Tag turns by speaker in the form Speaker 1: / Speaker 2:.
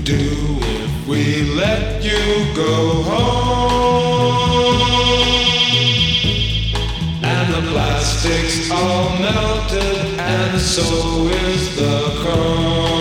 Speaker 1: do if we let you go home? And the plastic's all melted, and so is the chrome.